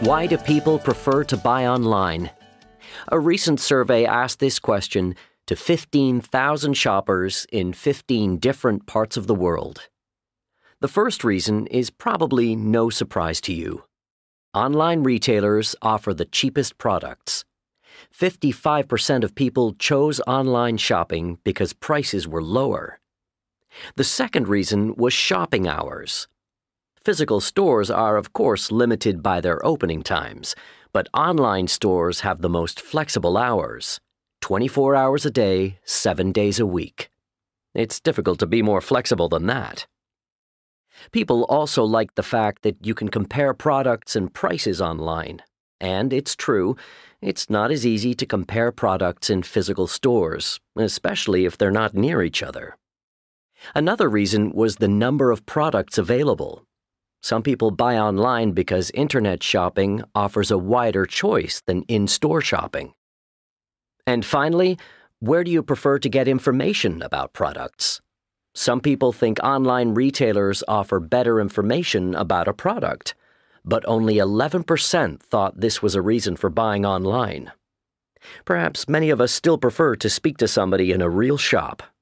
Why do people prefer to buy online? A recent survey asked this question to 15,000 shoppers in 15 different parts of the world. The first reason is probably no surprise to you. Online retailers offer the cheapest products. 55% of people chose online shopping because prices were lower. The second reason was shopping hours. Physical stores are, of course, limited by their opening times, but online stores have the most flexible hours, 24 hours a day, 7 days a week. It's difficult to be more flexible than that. People also like the fact that you can compare products and prices online. And it's true, it's not as easy to compare products in physical stores, especially if they're not near each other. Another reason was the number of products available. Some people buy online because internet shopping offers a wider choice than in-store shopping. And finally, where do you prefer to get information about products? Some people think online retailers offer better information about a product, but only 11% thought this was a reason for buying online. Perhaps many of us still prefer to speak to somebody in a real shop.